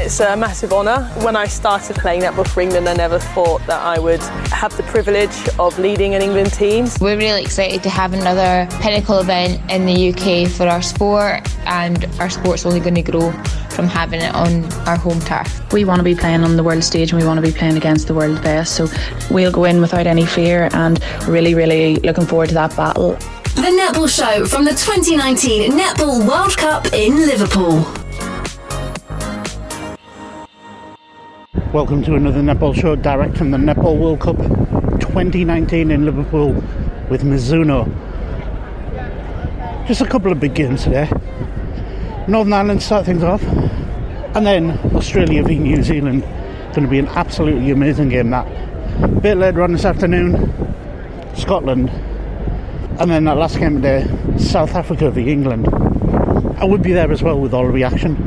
It's a massive honour. When I started playing netball for England, I never thought that I would have the privilege of leading an England team. We're really excited to have another pinnacle event in the UK for our sport, and our sport's only going to grow from having it on our home turf. We want to be playing on the world stage and we want to be playing against the world best, so we'll go in without any fear and really looking forward to that battle. The Netball Show from the 2019 Netball World Cup in Liverpool. Welcome to another Netball Show direct from the Netball World Cup 2019 in Liverpool with Mizuno. Just a couple of big games today. Northern Ireland start things off, and then Australia v New Zealand. Going to be an absolutely amazing game. That a bit later on this afternoon, Scotland, and then that last game today, South Africa v England. I would be there as well with all the reaction.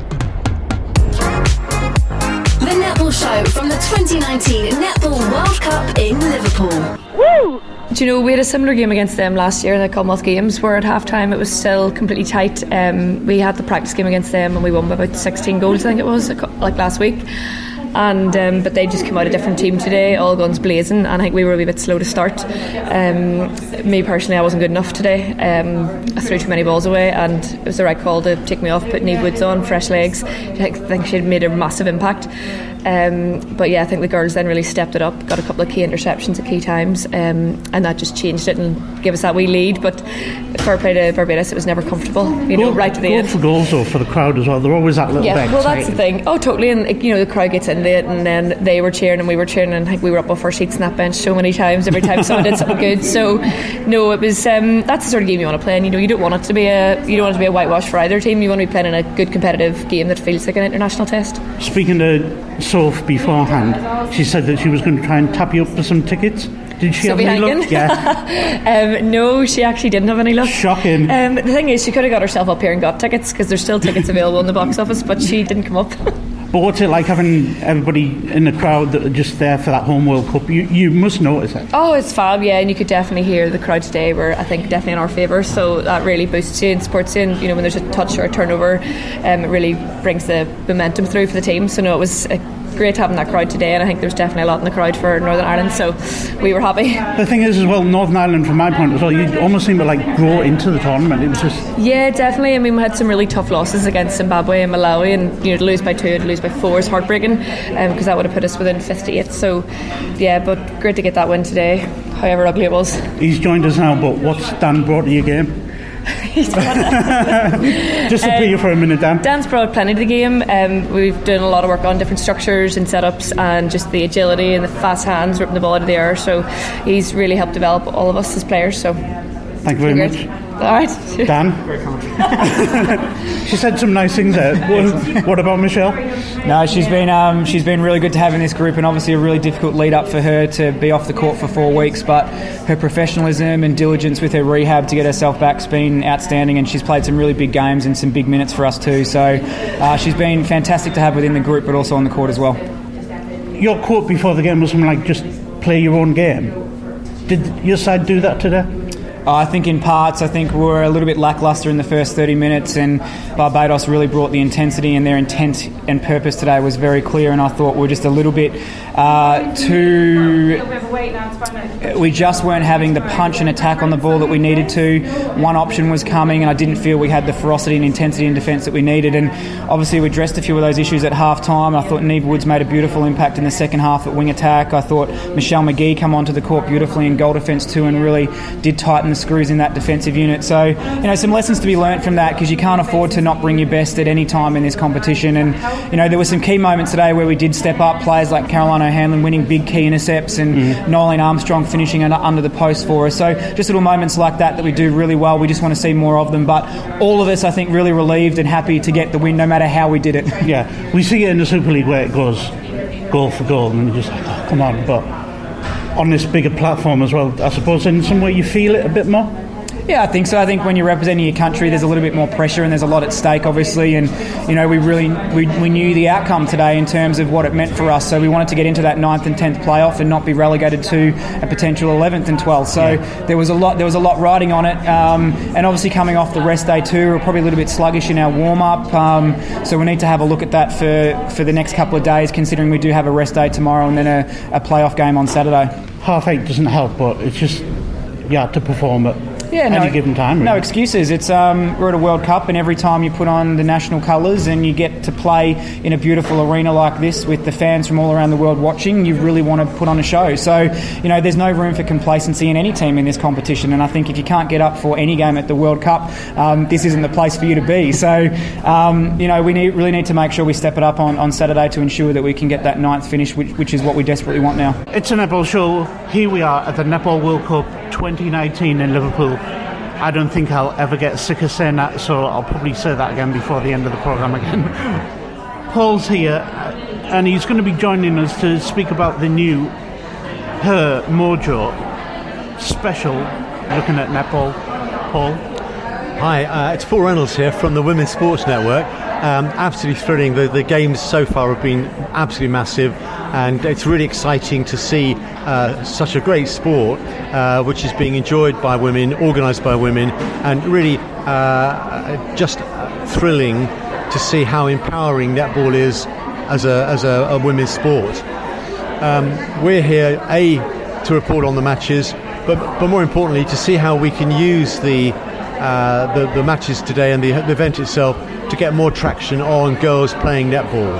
The Netball Show from the 2019 Netball World Cup in Liverpool. Woo! Do you know, we had a similar game against them last year in the Commonwealth Games, where at half time it was still completely tight. We had the practice game against them and we won by about 16 goals, I think it was, like last week. And but they just came out a different team today, all guns blazing, and I think we were a wee bit slow to start. Me personally, I wasn't good enough today. I threw too many balls away, and it was the right call to take me off, put Niamh Woods on, fresh legs. I think she had made a massive impact. But yeah, I think the girls then really stepped it up, got a couple of key interceptions at key times, and that just changed it and gave us that wee lead. But fair play to Barbados, it was never comfortable, right to the end. For goals though, for the crowd as well, they're always that little bit. Yeah, well that's the thing. Oh totally, and the crowd gets into it, and then they were cheering and we were cheering, and I think we were up off our seats in that bench so many times every time someone did something good. So no, it was that's the sort of game you want to play, and you don't want it to be a whitewash for either team. You want to be playing in a good competitive game that feels like an international test. Speaking to Soph beforehand, she said that she was going to try and tap you up for some tickets. Did she have any luck? Yeah. No, she actually didn't have any luck. Shocking. The thing is, she could have got herself up here and got tickets, because there's still tickets available in the box office, but she didn't come up. But what's it like having everybody in the crowd that are just there for that home World Cup? You must notice it. Oh, it's fab, yeah, and you could definitely hear the crowd today were, I think, definitely in our favour, so that really boosts you and supports you, and when there's a touch or a turnover, it really brings the momentum through for the team. So no, it was great having that crowd today, and I think there's definitely a lot in the crowd for Northern Ireland, so we were happy. The thing is as well, Northern Ireland, from my point as well, you almost seem to grow into the tournament. It was just... Yeah, definitely. I mean, we had some really tough losses against Zimbabwe and Malawi, and to lose by 2 and to lose by 4 is heartbreaking, because that would have put us within 5th to 8th. So yeah, but great to get that win today, however ugly it was. He's joined us now, but what's Dan brought to your game? Just to put you for a minute, Dan. Dan's brought plenty to the game. We've done a lot of work on different structures and setups, and just the agility and the fast hands ripping the ball out of the air, so he's really helped develop all of us as players. So thank you very much. Alright. Dan? She said some nice things there. What about Michelle? No, she's been really good to have in this group, and obviously a really difficult lead up for her to be off the court for 4 weeks, but her professionalism and diligence with her rehab to get herself back has been outstanding, and she's played some really big games and some big minutes for us too, so she's been fantastic to have within the group, but also on the court as well. Your quote before the game was something like, just play your own game. Did your side do that today? I think in parts, we were a little bit lacklustre in the first 30 minutes, and Barbados really brought the intensity, and their intent and purpose today was very clear, and I thought we were just a little bit we just weren't having the punch and attack on the ball that we needed to. One option was coming, and I didn't feel we had the ferocity and intensity in defence that we needed, and obviously we addressed a few of those issues at half time. I thought Niamh Woods made a beautiful impact in the second half at wing attack. I thought Michelle McGee come onto the court beautifully in goal defence too, and really did tighten the screws in that defensive unit. So some lessons to be learnt from that, because you can't afford to not bring your best at any time in this competition. And there were some key moments today where we did step up, players like Caroline O'Hanlon winning big key intercepts, and Nolene Armstrong finishing under the post for us. So just little moments like that we do really well. We just want to see more of them, but all of us, I think, really relieved and happy to get the win no matter how we did it. Yeah, we see it in the Super League where it goes goal for goal, and you're just like, oh, come on. But on this bigger platform as well, I suppose in some way you feel it a bit more. Yeah, I think so. I think when you're representing your country, there's a little bit more pressure and there's a lot at stake, obviously. And, you know, we knew the outcome today in terms of what it meant for us. So we wanted to get into that 9th and 10th playoff and not be relegated to a potential 11th and 12th. So there was a lot riding on it. And obviously coming off the rest day too, we're probably a little bit sluggish in our warm-up. So we need to have a look at that for the next couple of days, considering we do have a rest day tomorrow and then a playoff game on Saturday. 8:30 doesn't help, but it's just you have to perform at any given time. Really. No excuses. It's we're at a World Cup, and every time you put on the national colours and you get to play in a beautiful arena like this with the fans from all around the world watching, you really want to put on a show. So, you know, there's no room for complacency in any team in this competition, and I think if you can't get up for any game at the World Cup, this isn't the place for you to be. So, you know, we really need to make sure we step it up on Saturday to ensure that we can get that 9th finish, which is what we desperately want now. It's a netball show. Here we are at the Netball World Cup 2019 in Liverpool. I don't think I'll ever get sick of saying that, so I'll probably say that again before the end of the programme again. Paul's here, and he's going to be joining us to speak about the new Her Mojo special looking at netball. Paul? Hi, it's Paul Reynolds here from the Women's Sports Network. Absolutely thrilling. The games so far have been absolutely massive, and it's really exciting to see such a great sport which is being enjoyed by women, organised by women, and really just thrilling to see how empowering netball is as a women's sport. We're here to report on the matches, but more importantly to see how we can use the matches today and the event itself to get more traction on girls playing netball.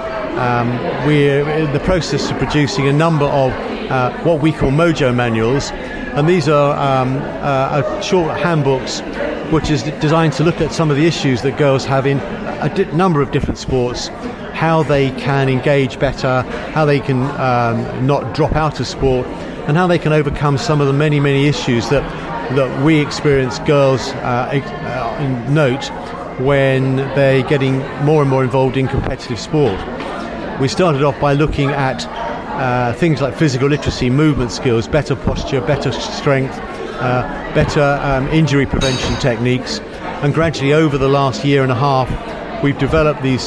We're in the process of producing a number of what we call Mojo manuals, and these are short handbooks which is designed to look at some of the issues that girls have in a number of different sports, how they can engage better, how they can not drop out of sport, and how they can overcome some of the many issues that we experience girls note when they're getting more and more involved in competitive sport. We started off by looking at things like physical literacy, movement skills, better posture, better strength, better injury prevention techniques, and gradually over the last year and a half we've developed these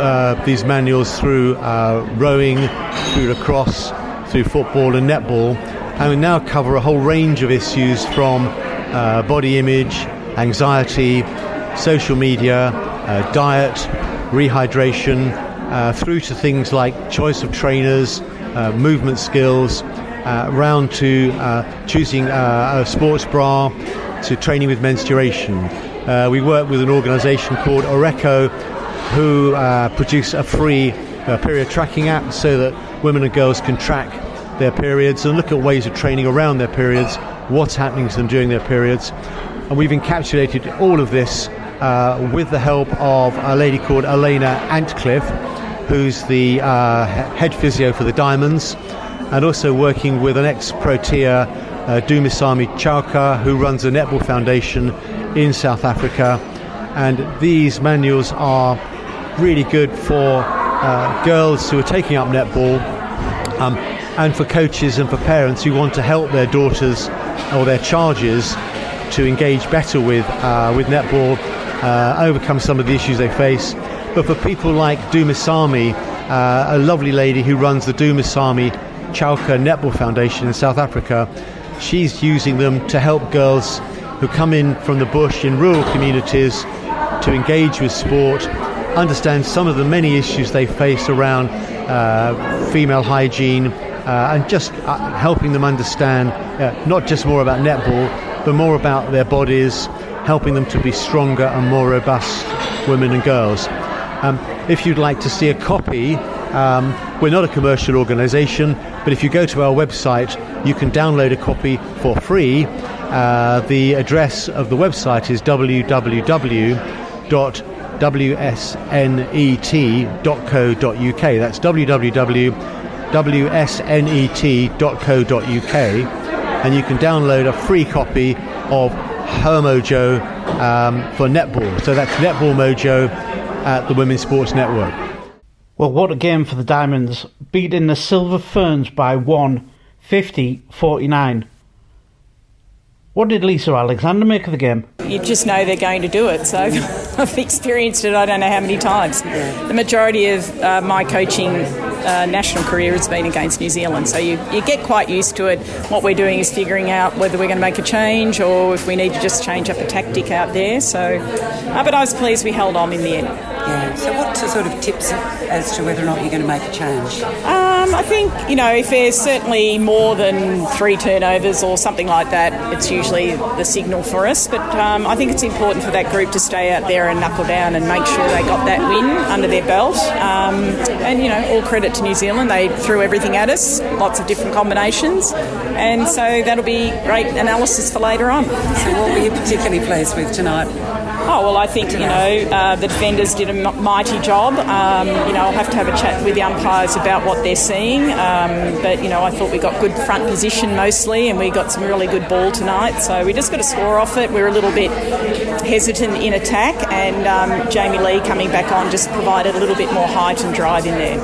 manuals through rowing, through lacrosse, through football and netball, and we now cover a whole range of issues from body image, anxiety, social media, diet, rehydration, through to things like choice of trainers, movement skills, round to choosing a sports bra, to training with menstruation. We work with an organisation called Oreco, who produce a free period tracking app so that women and girls can track their periods and look at ways of training around their periods, what's happening to them during their periods. And we've encapsulated all of this with the help of a lady called Elena Antcliffe, who's the head physio for the Diamonds, and also working with an ex-Protea, Dumisani Chauka, who runs the Netball Foundation in South Africa. And these manuals are really good for girls who are taking up netball, and for coaches and for parents who want to help their daughters or their charges to engage better with netball, overcome some of the issues they face. But for people like Dumisani, a lovely lady who runs the Dumisani Chauka Netball Foundation in South Africa, she's using them to help girls who come in from the bush in rural communities to engage with sport, understand some of the many issues they face around female hygiene, and just helping them understand not just more about netball, but more about their bodies, helping them to be stronger and more robust women and girls. If you'd like to see a copy, we're not a commercial organisation, but if you go to our website, you can download a copy for free. The address of the website is www.wsnet.co.uk. That's www.wsnet.co.uk, and you can download a free copy of Her Mojo for netball. So that's Netball Mojo at the Women's Sports Network. Well, what a game for the Diamonds, beating the Silver Ferns by 50-49. What did Lisa Alexander make of the game? You just know they're going to do it. So I've experienced it I don't know how many times. The majority of my coaching national career has been against New Zealand. So you get quite used to it. What we're doing is figuring out whether we're going to make a change or if we need to just change up a tactic out there. So, but I was pleased we held on in the end. Yeah. So what sort of tips as to whether or not you're going to make a change? I think, if there's certainly more than 3 turnovers or something like that, it's usually the signal for us. But I think it's important for that group to stay out there and knuckle down and make sure they got that win under their belt. And all credit to New Zealand. They threw everything at us, lots of different combinations. And so that'll be great analysis for later on. So what were you particularly pleased with tonight? Oh, well, I think, the defenders did a mighty job. I'll have to have a chat with the umpires about what they're seeing. But I thought we got good front position mostly and we got some really good ball tonight. So we just got a score off it. We were a little bit hesitant in attack and Jamie Lee coming back on just provided a little bit more height and drive in there.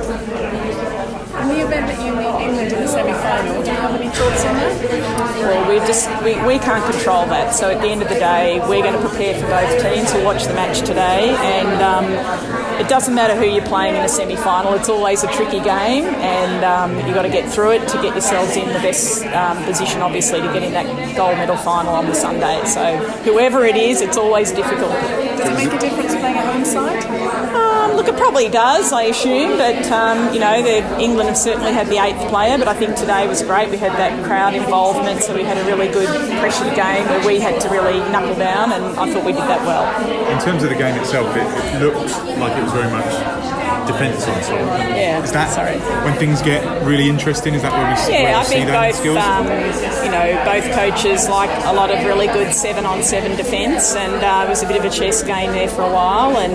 In the event that you meet England in the semi-final, do you have any thoughts on that? Well, we can't control that. So at the end of the day, we're going to prepare for both teams. We'll watch the match today, and it doesn't matter who you're playing in a semi-final. It's always a tricky game, and you've got to get through it to get yourselves in the best position, obviously, to get in that gold medal final on the Sunday. So whoever it is, it's always difficult. Does it make a difference playing a home side? Look, it probably does, I assume, but, England have certainly had the 8th player, but I think today was great. We had that crowd involvement, so we had a really good pressured game where we had to really knuckle down, and I thought we did that well. In terms of the game itself, it looked like it was very much defence on sort. Yeah, is that when things get really interesting? Is that where we see that skills? Both coaches like a lot of really good 7-on-7 defence, and it was a bit of a chess game there for a while. And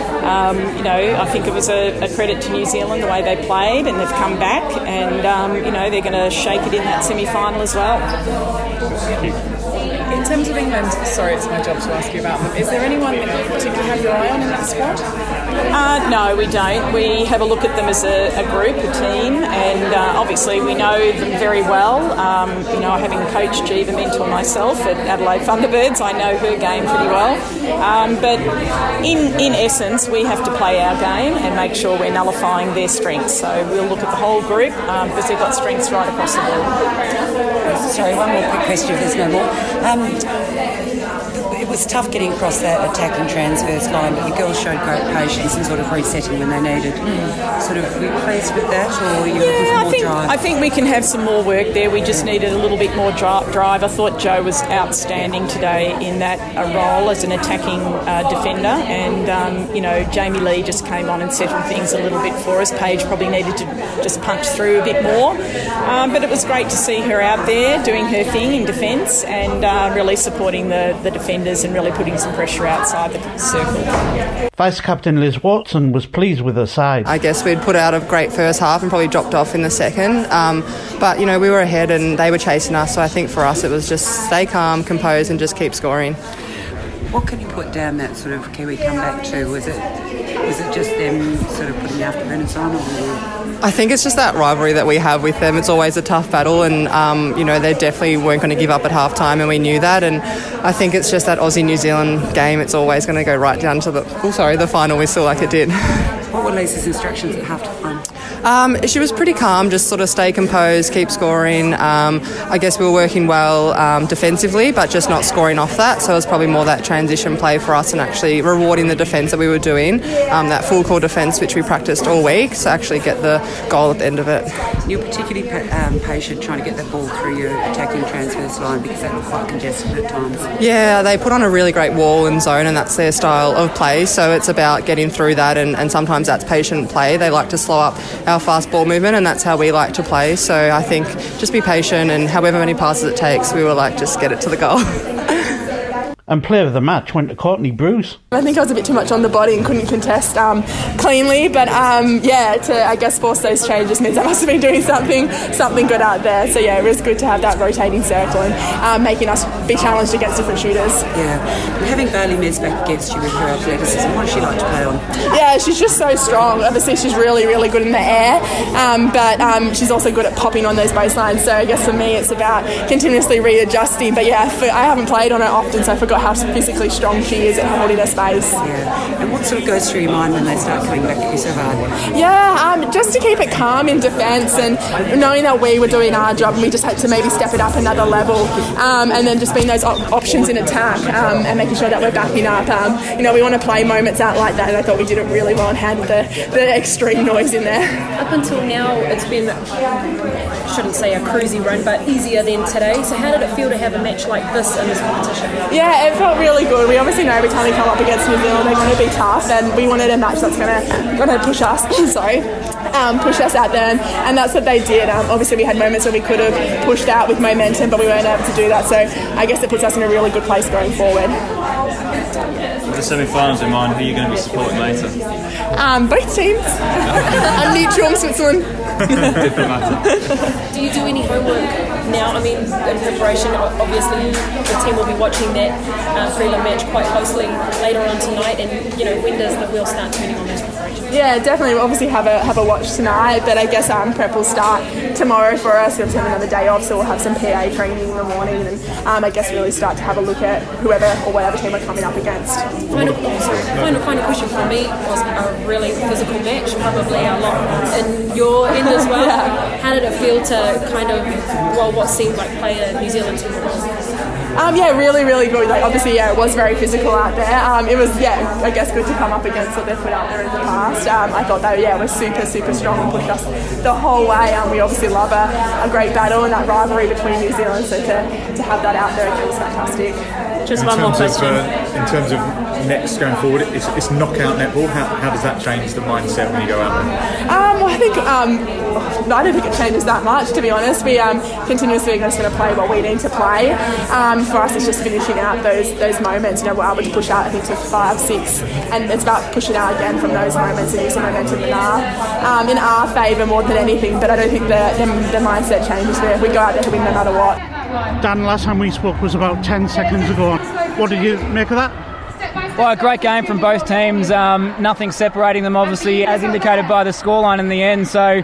I think it was a credit to New Zealand the way they played, and they've come back, and they're going to shake it in that semi-final as well. In terms of England, sorry, it's my job to ask you about them. Is there anyone that you particularly have your eye on in that squad? No, we don't. We have a look at them as a group, a team, and obviously we know them very well. Having coached Jiva Mentor myself at Adelaide Thunderbirds, I know her game pretty well. But in essence, we have to play our game and make sure we're nullifying their strengths. So we'll look at the whole group because they've got strengths right across the board. Sorry, one more quick question if there's no more. It was tough getting across that attacking transverse line, but your girls showed great patience and sort of resetting when they needed. Sort of, were you pleased with that, or are you looking for more drive? I think we can have some more work there. We just needed a little bit more drive. I thought Jo was outstanding today in that role as an attacking defender, and Jamie Lee just came on and settled things a little bit for us. Paige probably needed to just punch through a bit more, but it was great to see her out there doing her thing in defence and really supporting the defenders and really putting some pressure outside the circle. Vice-Captain Liz Watson was pleased with her side. I guess we'd put out a great first half and probably dropped off in the second. But, we were ahead and they were chasing us, so I think for us it was just stay calm, compose and just keep scoring. What can you put down that sort of Kiwi comeback to? Was it just them sort of putting the afterburners on? Or? I think it's just that rivalry that we have with them. It's always a tough battle, and they definitely weren't going to give up at half time, and we knew that. And I think it's just that Aussie-New Zealand game. It's always going to go right down to the final whistle like it did. What were Lisa's instructions at half time? She was pretty calm, just sort of stay composed, keep scoring. I guess we were working well defensively, but just not scoring off that. So it was probably more that transition play for us and actually rewarding the defence that we were doing, that full core defence which we practised all week, so actually get the goal at the end of it. You're particularly patient trying to get that ball through your attacking transverse line because they were quite congested at times. Yeah, they put on a really great wall and zone, and that's their style of play, so it's about getting through that, and sometimes that's patient play. They like to slow up our fast ball movement, and that's how we like to play. So I think just be patient, and however many passes it takes, we will just get it to the goal. And player of the match went to Courtney Bruce. I think I was a bit too much on the body and couldn't contest cleanly, but to I guess force those changes means I must have been doing something good out there. So yeah, it was good to have that rotating circle and making us be challenged against different shooters. Yeah, and having Bailey Mes back against you with her athleticism, what does she like to play on? Yeah, she's just so strong. Obviously, she's really, really good in the air, but she's also good at popping on those baselines. So I guess for me, it's about continuously readjusting. But yeah, I haven't played on her often, so I forgot how physically strong she is at holding her space. Yeah. And what sort of goes through your mind when they start coming back at you so hard? Yeah, just to keep it calm in defence and knowing that we were doing our job and we just had to maybe step it up another level, and then just being those options in attack and making sure that we're backing up. We want to play moments out like that, and I thought we did it really well and had the extreme noise in there. Up until now, it's been, I shouldn't say a cruisy run, but easier than today. So how did it feel to have a match like this in this competition? Yeah, it felt really good. We obviously know every time we come up against New Zealand, they're going to be tough, and we wanted a match that's going to push us. Push us out there, and that's what they did. Obviously, we had moments where we could have pushed out with momentum, but we weren't able to do that. So I guess it puts us in a really good place going forward. With the semi-finals in mind, who are you going to be supporting later? Both teams. I'm neutral, Switzerland. Different matter. Do you do any homework now? I mean, in preparation, obviously the team will be watching that prelim match quite closely later on tonight, and when does the wheel start turning on those preparations? Yeah, definitely. We'll obviously have a watch tonight, but I guess prep will start tomorrow for us. We'll have another day off, so we'll have some PA training in the morning, and I guess really start to have a look at whoever or whatever team we're coming up against. Final question for me was a really physical match, probably a lot in your end as well. Yeah. How did it feel to kind of, what seemed like play a New Zealand team? Really, really good. Obviously, it was very physical out there. It was, I guess, good to come up against what they've put out there in the past. I thought they were super, super strong and pushed us the whole way. We obviously love a great battle and that rivalry between New Zealand, so to have that out there again was fantastic. Just one more question. In terms of next going forward, it's knockout netball. How does that change the mindset when you go out there? I think I don't think it changes that much, to be honest. We continuously just going to play what we need to play. For us, it's just finishing out those moments. We're able to push out, I think, to 5, 6, and it's about pushing out again from those moments and using momentum in our favour more than anything. But I don't think the mindset changes there. We go out there to win no matter what. Dan, last time we spoke was about 10 seconds ago. What did you make of that? Well, a great game from both teams. Nothing separating them, obviously, as indicated by the scoreline in the end. So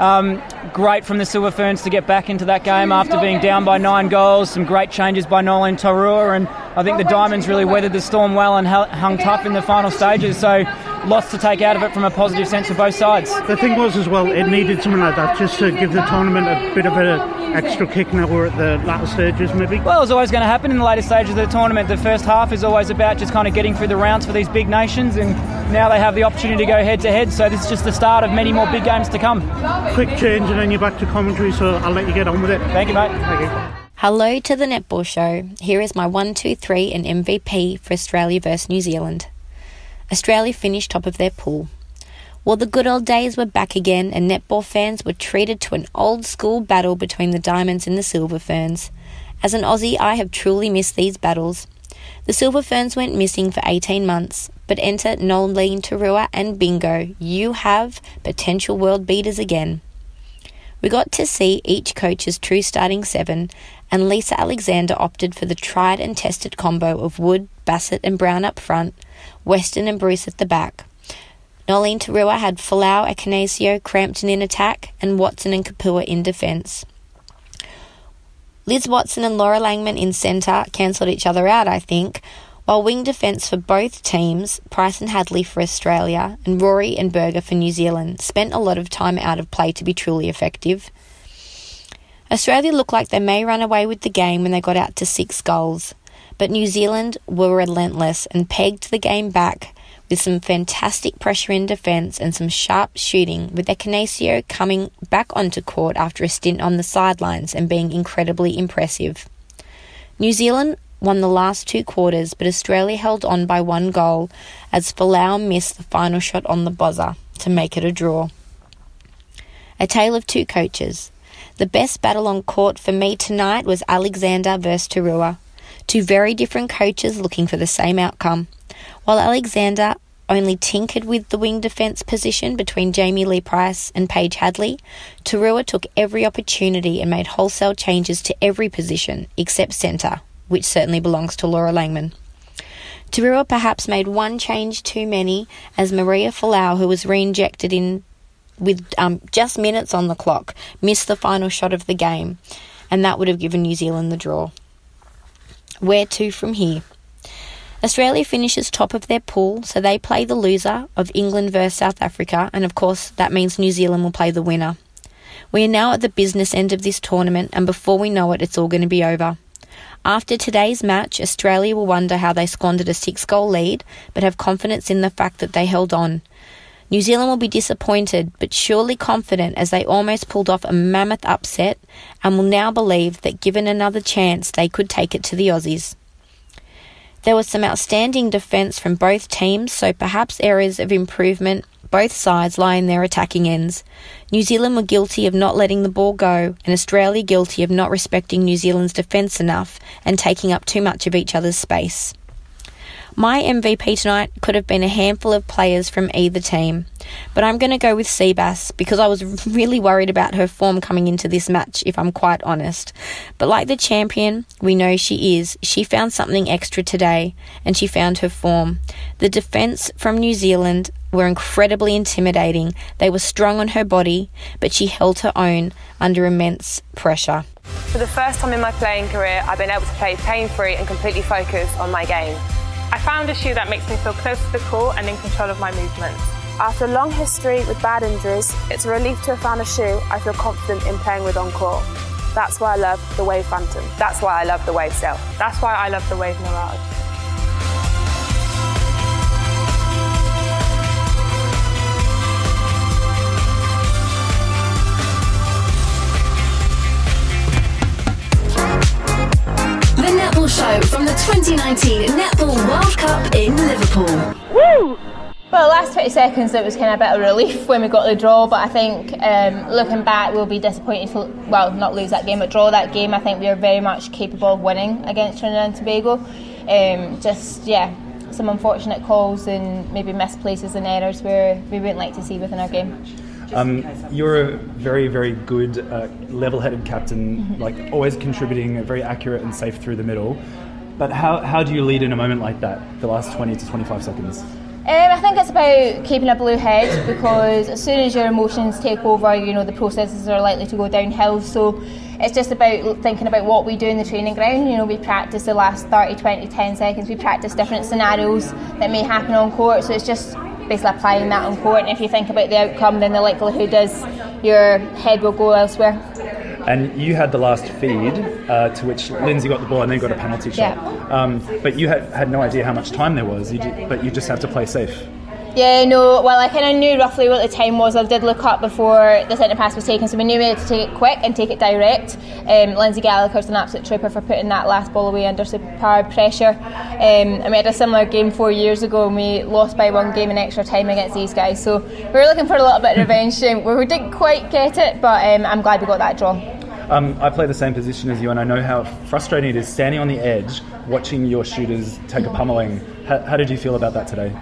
great from the Silver Ferns to get back into that game after being down by 9 goals. Some great changes by Nolene Taurua, and I think the Diamonds really weathered the storm well and hung tough in the final stages. So lots to take out of it from a positive sense for both sides. The thing was as well, it needed something like that just to give the tournament a bit of an extra kick now we're at the latter stages, maybe. Well, it's always going to happen in the later stages of the tournament. The first half is always about just kind of getting through the rounds for these big nations, and now they have the opportunity to go head to head, so this is just the start of many more big games to come. Quick change and then you're back to commentary, so I'll let you get on with it. Thank you, mate. Thank you. Hello to the Netball Show. Here is my 1, 2, 3 and MVP for Australia versus New Zealand. Australia finished top of their pool. Well, the good old days were back again, and netball fans were treated to an old-school battle between the Diamonds and the Silver Ferns. As an Aussie, I have truly missed these battles. The Silver Ferns went missing for 18 months, but enter Nolene Taurua and bingo, you have potential world beaters again. We got to see each coach's true starting 7, and Lisa Alexander opted for the tried and tested combo of Wood, Bassett and Brown up front, Weston and Bruce at the back. Nolene Taurua had Folau, Akanasio, Crampton in attack, and Watson and Kapua in defence. Liz Watson and Laura Langman in centre cancelled each other out, I think, while wing defence for both teams, Price and Hadley for Australia, and Rory and Berger for New Zealand, spent a lot of time out of play to be truly effective. Australia looked like they may run away with the game when they got out to 6 goals, but New Zealand were relentless and pegged the game back with some fantastic pressure in defence and some sharp shooting, with Akanasio coming back onto court after a stint on the sidelines and being incredibly impressive. New Zealand won the last 2 quarters, but Australia held on by 1 goal as Folau missed the final shot on the buzzer to make it a draw. A tale of 2 coaches. The best battle on court for me tonight was Alexander versus Taurua. Two very different coaches looking for the same outcome. While Alexander only tinkered with the wing defence position between Jamie Lee Price and Paige Hadley, Tarua took every opportunity and made wholesale changes to every position except centre, which certainly belongs to Laura Langman. Tarua perhaps made one change too many, as Maria Folau, who was re-injected in with just minutes on the clock, missed the final shot of the game, and that would have given New Zealand the draw. Where to from here? Australia finishes top of their pool, so they play the loser of England versus South Africa, and of course that means New Zealand will play the winner. We are now at the business end of this tournament, and before we know it, it's all going to be over. After today's match, Australia will wonder how they squandered a 6-goal lead, but have confidence in the fact that they held on. New Zealand will be disappointed, but surely confident, as they almost pulled off a mammoth upset, and will now believe that given another chance, they could take it to the Aussies. There was some outstanding defence from both teams, so perhaps areas of improvement both sides lie in their attacking ends. New Zealand were guilty of not letting the ball go, and Australia guilty of not respecting New Zealand's defence enough and taking up too much of each other's space. My MVP tonight could have been a handful of players from either team, but I'm going to go with Seabass because I was really worried about her form coming into this match, if I'm quite honest. But like the champion we know she is, she found something extra today, and she found her form. The defence from New Zealand were incredibly intimidating. They were strong on her body, but she held her own under immense pressure. For the first time in my playing career, I've been able to play pain-free and completely focus on my game. I found a shoe that makes me feel close to the court and in control of my movements. After a long history with bad injuries, it's a relief to have found a shoe I feel confident in playing with on court. That's why I love the Wave Phantom. That's why I love the Wave Stealth. That's why I love the Wave Mirage. The Netball Show from the 2019 Netball World Cup in Liverpool. Woo! Well, the last 20 seconds it was kind of a bit of relief when we got the draw, but I think looking back we'll be disappointed to, not lose that game but draw that game. I think we are very much capable of winning against Trinidad and Tobago. Some unfortunate calls and maybe misplaces and errors where we wouldn't like to see within our game. You're a very, very good, level-headed captain, always contributing, very accurate and safe through the middle. But how do you lead in a moment like that, the last 20 to 25 seconds? I think it's about keeping a blue head, because as soon as your emotions take over, the processes are likely to go downhill. So it's just about thinking about what we do in the training ground. We practice the last 30, 20, 10 seconds. We practice different scenarios that may happen on court. So it's just basically applying that on court, and if you think about the outcome, then the likelihood is your head will go elsewhere. And you had the last feed, to which Lindsay got the ball and then got a penalty shot. Yeah. But you had no idea how much time there was, but you just had to play safe. Yeah, no, well, I kind of knew roughly what the time was. I did look up before the centre pass was taken, so we knew we had to take it quick and take it direct. Lindsay Gallagher's an absolute trooper for putting that last ball away under superb pressure. And we had a similar game 4 years ago, and we lost by one game in extra time against these guys. So we were looking for a little bit of revenge. We didn't quite get it, but I'm glad we got that draw. I play the same position as you, and I know how frustrating it is standing on the edge, watching your shooters take a pummeling. How did you feel about that today?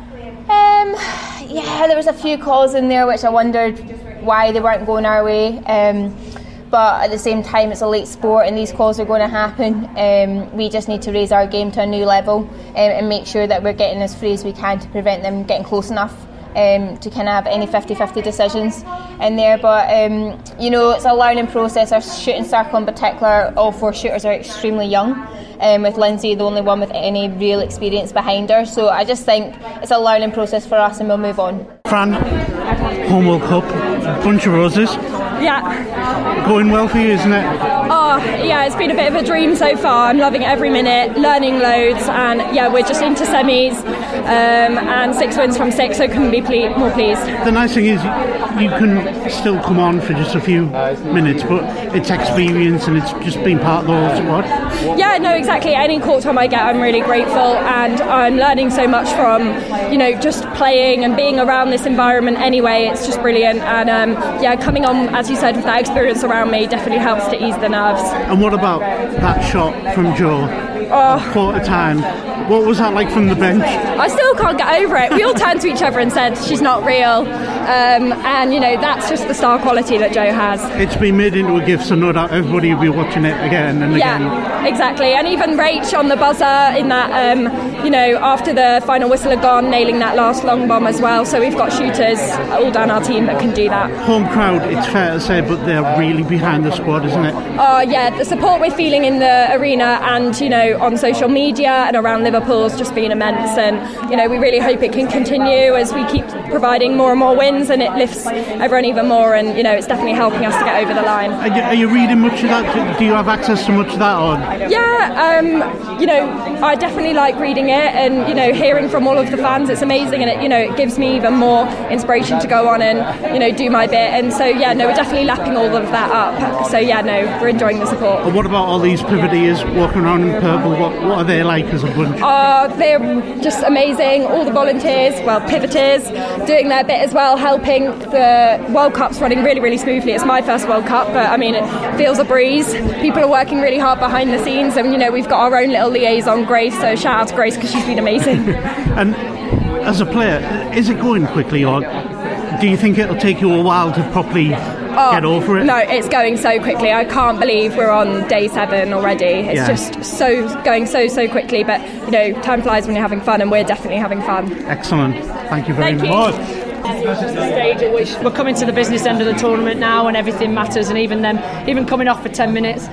There was a few calls in there which I wondered why they weren't going our way, but at the same time it's a late sport and these calls are going to happen. We just need to raise our game to a new level and make sure that we're getting as free as we can to prevent them getting close enough to kind of have any 50-50 decisions in there. But it's a learning process. Our shooting circle in particular, all four shooters are extremely young, with Lindsay the only one with any real experience behind her. So I just think it's a learning process for us and we'll move on. Fran, home World Cup, a bunch of roses. Yeah. Going well for you, isn't it? Oh, yeah, it's been a bit of a dream so far. I'm loving it every minute, learning loads, and yeah, we're just into semis and 6 wins from 6, so couldn't be more pleased. The nice thing is you can still come on for just a few minutes, but it's experience and it's just been part of the whole squad. Yeah, no, exactly. Any court time I get, I'm really grateful, and I'm learning so much from, just playing and being around this environment anyway. It's just brilliant, and coming on, as you said, with that experience around me definitely helps to ease the nerves. And what about that shot from Joe? quarter time. What was that like from the bench? I still can't get over it. We all turned to each other and said, she's not real. And, you know, that's just the star quality that Jo has. It's been made into a gift, so no doubt everybody will be watching it again and again. Yeah, exactly. And even Rach on the buzzer in that, you know, after the final whistle had gone, nailing that last long bomb as well. So we've got shooters all down our team that can do that. Home crowd, it's fair to say, but they're really behind the squad, isn't it? Oh, yeah. The support we're feeling in the arena and, you know, on social media and around Liverpool's just been immense. And, you know, we really hope it can continue as we keep providing more and more wins, and it lifts everyone even more. And, you know, it's definitely helping us to get over the line. Are you reading much of that? Do you have access to much of that? Or? Yeah, you know, I definitely like reading it and, you know, hearing from all of the fans. It's amazing, and it, you know, it gives me even more inspiration to go on and, you know, do my bit. And so, yeah, no, we're definitely lapping all of that up. So, yeah, no, we're enjoying the support. And what about all these pivoteers walking around in purple? What are they like as a bunch? They're just amazing. All the volunteers, well, pivoters, doing their bit as well, helping. The World Cup's running really, really smoothly. It's my first World Cup, but I mean, it feels a breeze. People are working really hard behind the scenes, and, you know, we've got our own little liaison, Grace, so shout out to Grace because she's been amazing. And as a player, is it going quickly, or do you think it'll take you a while to properly get over it? No, it's going so quickly. I can't believe we're on day 7 already. It's just going so quickly, but, you know, time flies when you're having fun, and we're definitely having fun. Excellent. Thank you very much. Stage at which we're coming to the business end of the tournament now, and everything matters, and even coming off for 10 minutes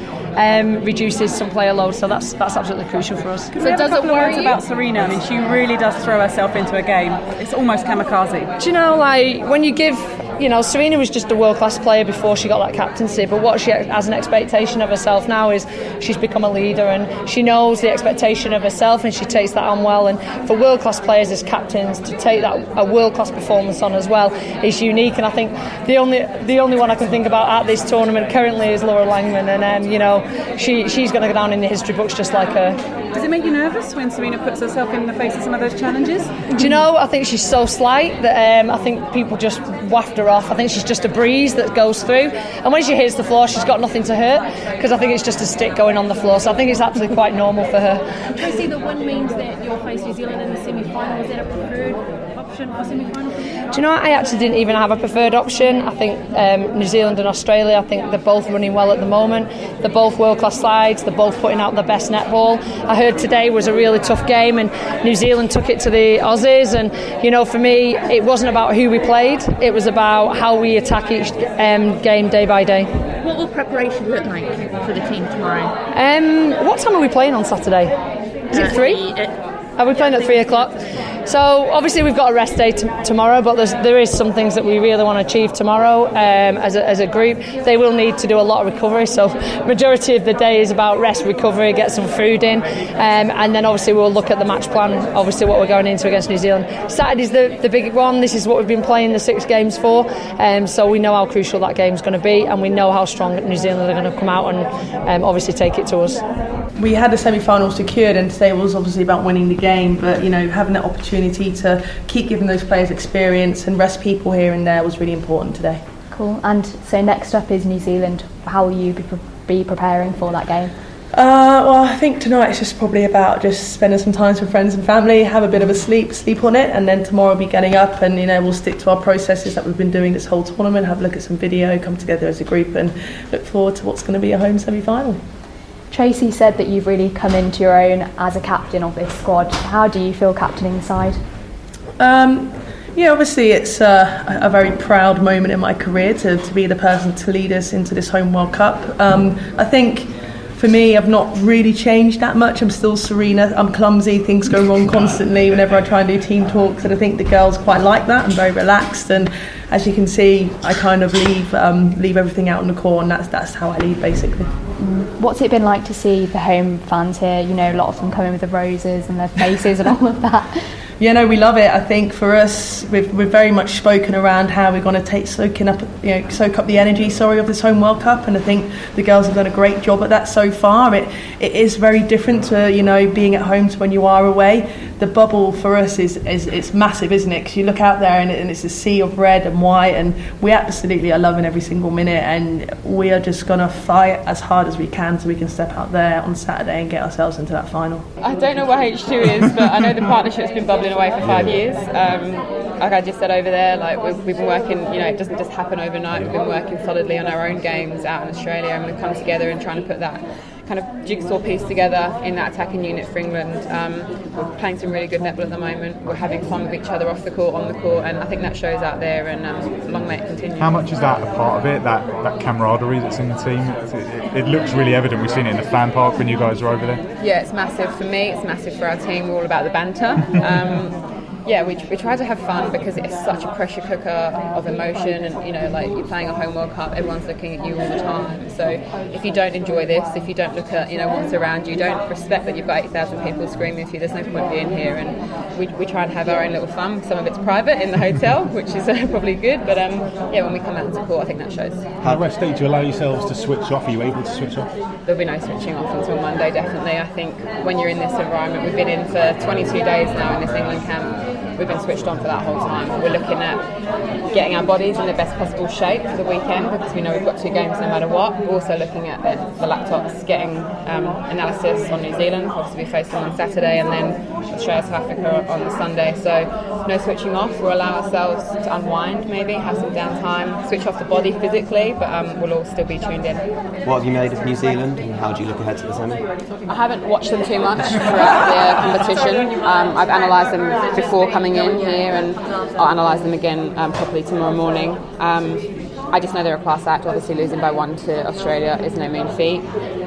reduces some player load, so that's absolutely crucial for us. So does it worry about Sarina? I mean, she really does throw herself into a game. It's almost kamikaze. Do you know, like, when you give, you know, Sarina was just a world-class player before she got that captaincy, but what she has an expectation of herself now is she's become a leader, and she knows the expectation of herself, and she takes that on well. And for world-class players as captains to take that a world-class performance on as well is unique. And I think the only one I can think about at this tournament currently is Laura Langman, and you know, she's going to go down in the history books just like her. Does it make you nervous when Sarina puts herself in the face of some of those challenges? Do you know, I think she's so slight that I think people just waft her off. I think she's just a breeze that goes through, and when she hits the floor, she's got nothing to hurt, because I think it's just a stick going on the floor. So I think it's absolutely quite normal for her. Tracy, the win means that you'll face New Zealand in the semi-final. Is that a preferred option for semi-final? Do you know, I actually didn't even have a preferred option. I think New Zealand and Australia, I think they're both running well at the moment. They're both world-class sides. They're both putting out the best netball. I heard today was a really tough game, and New Zealand took it to the Aussies. And, you know, for me, it wasn't about who we played. It was about how we attack each game day by day. What will preparation look like for the team tomorrow? What time are we playing on Saturday? Is it 3? Are we playing at 3 o'clock? So obviously we've got a rest day tomorrow, but there is some things that we really want to achieve tomorrow as a group. They will need to do a lot of recovery, so majority of the day is about rest, recovery, get some food in, and then obviously we'll look at the match plan, obviously what we're going into against New Zealand. Saturday's the big one. This is what we've been playing the 6 games for, so we know how crucial that game's going to be, and we know how strong New Zealand are going to come out and obviously take it to us. We had the semi-final secured, and today was obviously about winning the game, but, you know, having that opportunity to keep giving those players experience and rest people here and there was really important today. Cool. And so next up is New Zealand. How will you be preparing for that game? Well, I think tonight it's just probably about just spending some time with friends and family, have a bit of a sleep on it, and then tomorrow we'll be getting up and, you know, we'll stick to our processes that we've been doing this whole tournament, have a look at some video, come together as a group and look forward to what's going to be a home semi-final. Tracy said that you've really come into your own as a captain of this squad. How do you feel captaining the side? Yeah, obviously it's a very proud moment in my career to be the person to lead us into this home World Cup. I think for me, I've not really changed that much. I'm still Sarina. I'm clumsy. Things go wrong constantly whenever I try and do team talks, and I think the girls quite like that. I'm very relaxed, and as you can see, I kind of leave everything out on the court, and that's how I lead basically. What's it been like to see the home fans here? You know, a lot of them coming with the roses and their faces and all of that. Yeah, no, we love it. I think for us, we've very much spoken around how we're going to soak up the energy, of this home World Cup, and I think the girls have done a great job at that so far. It is very different to being at home to when you are away. The bubble for us is it's massive, isn't it? Because you look out there and it's a sea of red and white, and we absolutely are loving every single minute, and we are just going to fight as hard as we can so we can step out there on Saturday and get ourselves into that final. I don't know what H2 is, but I know the partnership's been bubbling away for 5 years. Like I just said over there, like we've been working, it doesn't just happen overnight. We've been working solidly on our own games out in Australia, and we've come together and trying to put that kind of jigsaw piece together in that attacking unit for England. We're playing some really good netball at the moment. We're having fun with each other off the court, on the court, and I think that shows out there, and long may it continue. How much is that a part of it, that camaraderie that's in the team? It looks really evident. We've seen it in the fan park when you guys are over there. Yeah, it's massive for me, it's massive for our team. We're all about the banter. Yeah, we try to have fun because it's such a pressure cooker of emotion, and like you're playing a home World Cup, everyone's looking at you all the time. So if you don't enjoy this, if you don't look at what's around you, don't respect that you've got 8,000 people screaming at you, there's no point being here. And we try and have our own little fun. Some of it's private in the hotel, which is probably good, but yeah, when we come out into court, I think that shows. How rest day do you allow yourselves to switch off? Are you able to switch off? There'll be no switching off until Monday, definitely. I think when you're in this environment, we've been in for 22 days now in this England camp. We've been switched on for that whole time. We're looking at getting our bodies in the best possible shape for the weekend, because we know we've got 2 games no matter what. We're also looking at the laptops, getting analysis on New Zealand. Obviously we face them on Saturday, and then Australia, South Africa on the Sunday. So no switching off. We'll allow ourselves to unwind, maybe have some downtime, switch off the body physically, but we'll all still be tuned in. What have you made of New Zealand, and how do you look ahead to the semi? I haven't watched them too much throughout the competition. I've analysed them before coming in here, and I'll analyse them again properly tomorrow morning. I just know they're a class act. Obviously losing by 1 to Australia is no mean feat.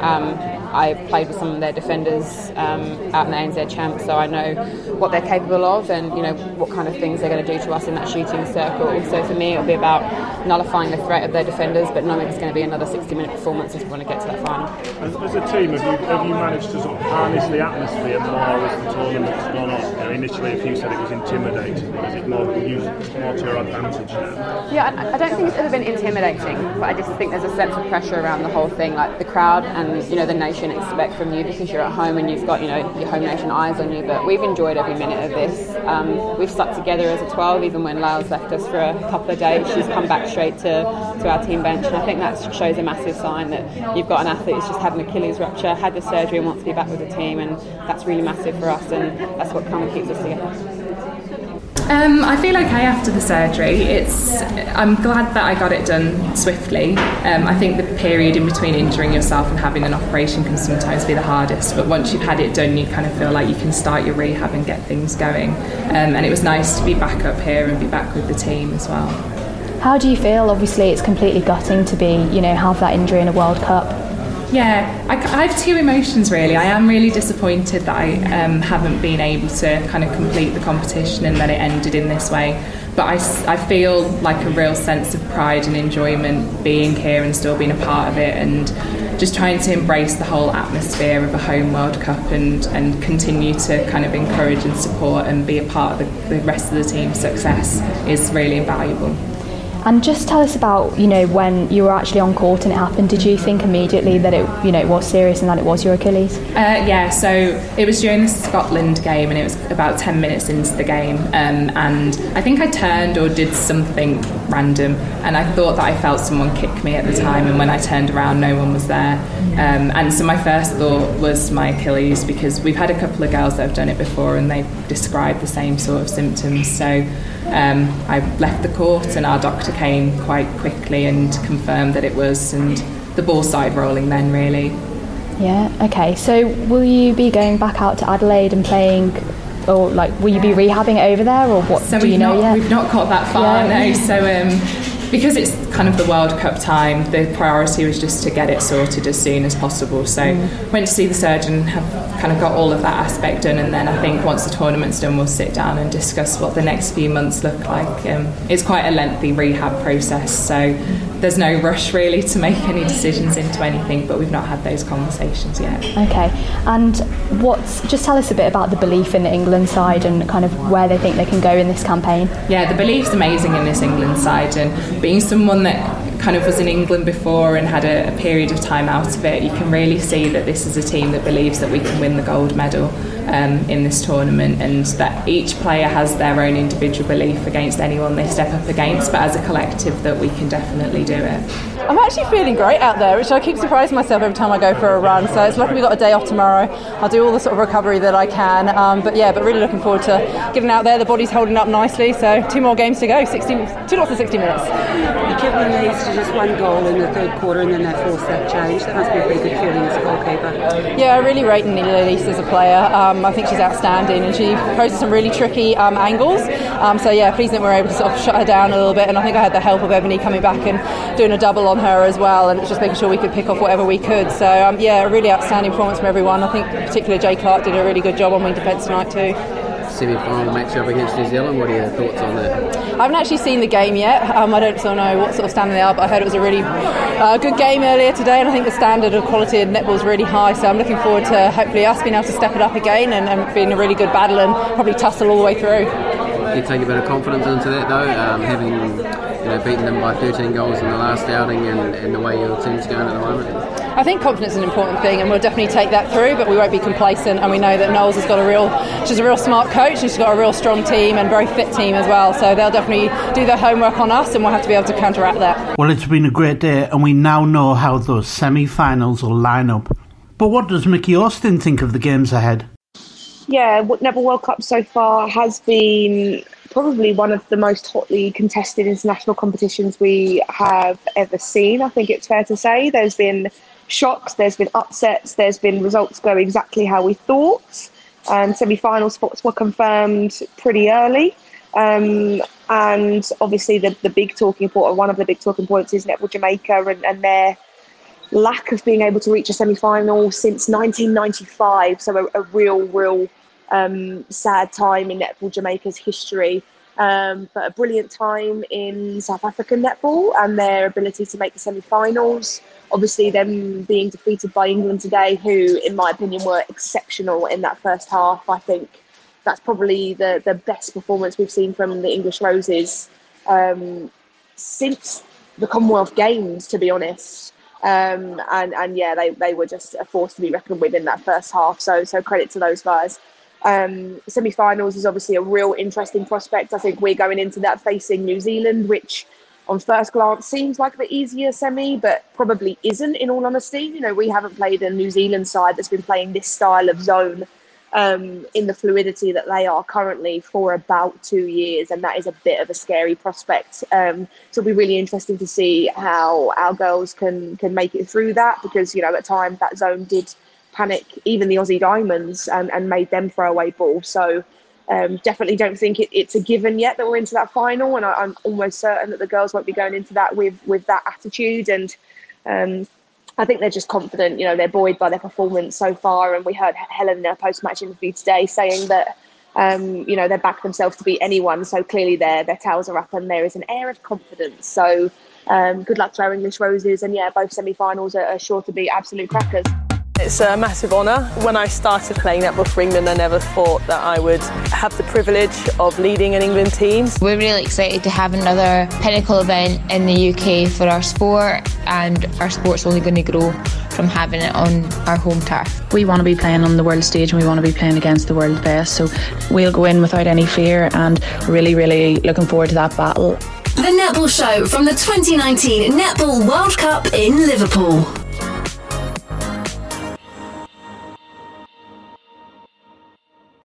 I played with some of their defenders out in the ANZ Champs, so I know what they're capable of, and what kind of things they're going to do to us in that shooting circle. So for me, it'll be about nullifying the threat of their defenders, but knowing it's going to be another 60-minute performance if we want to get to that final. As a team, have you managed to sort of harness the atmosphere more as the tournament's gone on? Initially, if you said it was intimidating, is it more to your advantage now? Yeah, I don't think it's ever been intimidating, but I just think there's a sense of pressure around the whole thing, like the crowd and the nation expect from you, because you're at home and you've got your home nation eyes on you. But we've enjoyed every minute of this. We've stuck together as a 12, even when Lyle's left us for a couple of days. She's come back straight to our team bench, and I think that shows a massive sign that you've got an athlete who's just had an Achilles rupture, had the surgery, and wants to be back with the team, and that's really massive for us, and that's what kind of keeps us together. I feel okay after the surgery. I'm glad that I got it done swiftly. I think the period in between injuring yourself and having an operation can sometimes be the hardest, but once you've had it done, you kind of feel like you can start your rehab and get things going. And it was nice to be back up here and be back with the team as well. How do you feel? Obviously it's completely gutting to be, have that injury in a World Cup. Yeah, I have 2 emotions really. I am really disappointed that I haven't been able to kind of complete the competition and that it ended in this way. But I feel like a real sense of pride and enjoyment being here and still being a part of it, and just trying to embrace the whole atmosphere of a home World Cup and continue to kind of encourage and support and be a part of the rest of the team's success is really invaluable. And just tell us about, when you were actually on court and it happened, did you think immediately that it was serious and that it was your Achilles? Yeah, so it was during the Scotland game, and it was about 10 minutes into the game, and I think I turned or did something random, and I thought that I felt someone kick me at the time, and when I turned around no one was there, and so my first thought was my Achilles, because we've had a couple of girls that have done it before and they've described the same sort of symptoms. So I left the court and our doctor came quite quickly and confirmed that it was, and the ball started rolling then really. Yeah, okay. So will you be going back out to Adelaide and playing, or will you be rehabbing it over there, or what? So do you know yet? We've not got that far, no. So because it's kind of the World Cup time, the priority was just to get it sorted as soon as possible. So went to see the surgeon, have kind of got all of that aspect done, and then I think once the tournament's done, we'll sit down and discuss what the next few months look like. It's quite a lengthy rehab process, so there's no rush really to make any decisions into anything, but we've not had those conversations yet. Okay, and just tell us a bit about the belief in the England side and kind of where they think they can go in this campaign. Yeah, the belief's amazing in this England side, and being someone that kind of was in England before and had a period of time out of it, you can really see that this is a team that believes that we can win the gold medal in this tournament, and that each player has their own individual belief against anyone they step up against, but as a collective that we can definitely do it. I'm actually feeling great out there, which I keep surprising myself every time I go for a run, so it's lucky we've got a day off tomorrow. I'll do all the sort of recovery that I can, but really looking forward to getting out there. The body's holding up nicely, so 2 more games to go, 2 lots of 60 minutes. You kept the leads to just 1 goal in the third quarter and then they forced that change. That must be a pretty good feeling as a goalkeeper. Yeah, I really rate Neela Elise as a player. I think she's outstanding and she poses some really tricky angles. Pleased that we're able to sort of shut her down a little bit, and I think I had the help of Ebony coming back and doing a double on her as well, and it's just making sure we could pick off whatever we could. So a really outstanding performance from everyone. I think particularly Jay Clark did a really good job on wing defence tonight too. Semi-final match-up against New Zealand, what are your thoughts on that? I haven't actually seen the game yet. I don't sort of know what sort of standard they are, but I heard it was a really good game earlier today, and I think the standard of quality of netball is really high, so I'm looking forward to hopefully us being able to step it up again and being a really good battle and probably tussle all the way through. You take a bit of confidence into that though, having beaten them by 13 goals in the last outing and the way your team's going at the moment? I think confidence is an important thing, and we'll definitely take that through, but we won't be complacent, and we know that Knowles has got she's a real smart coach, and she's got a real strong team and very fit team as well, so they'll definitely do their homework on us, and we'll have to be able to counteract that. Well, it's been a great day, and we now know how those semi-finals will line up. But what does Mickey Austin think of the games ahead? Yeah, Netball World Cup so far has been probably one of the most hotly contested international competitions we have ever seen. I think it's fair to say there's been shocks, there's been upsets, there's been results go exactly how we thought, and semi-final spots were confirmed pretty early. And obviously the big talking point, or one of the big talking points, is Netball Jamaica and their lack of being able to reach a semi-final since 1995. So a real sad time in Netball Jamaica's history. But a brilliant time in South African netball and their ability to make the semi-finals. Obviously, them being defeated by England today, who, in my opinion, were exceptional in that first half. I think that's probably the best performance we've seen from the English Roses since the Commonwealth Games, to be honest. They were just a force to be reckoned with in that first half. So credit to those guys. Semi-finals is obviously a real interesting prospect. I think we're going into that facing New Zealand, which on first glance seems like the easier semi, but probably isn't, in all honesty. We haven't played a New Zealand side that's been playing this style of zone in the fluidity that they are currently for about 2 years, and that is a bit of a scary prospect. So it'll be really interesting to see how our girls can make it through that, because at times that zone did panic even the Aussie Diamonds and made them throw away balls. So definitely don't think it's a given yet that we're into that final, and I'm almost certain that the girls won't be going into that with that attitude. And I think they're just confident. They're buoyed by their performance so far, and we heard Helen in her post-match interview today saying that they back themselves to beat anyone. So clearly their tails are up and there is an air of confidence. So good luck to our English Roses, and both semi-finals are sure to be absolute crackers. It's a massive honour. When I started playing netball for England, I never thought that I would have the privilege of leading an England team. We're really excited to have another pinnacle event in the UK for our sport, and our sport's only going to grow from having it on our home turf. We want to be playing on the world stage, and we want to be playing against the world's best, so we'll go in without any fear, and really looking forward to that battle. The Netball Show from the 2019 Netball World Cup in Liverpool.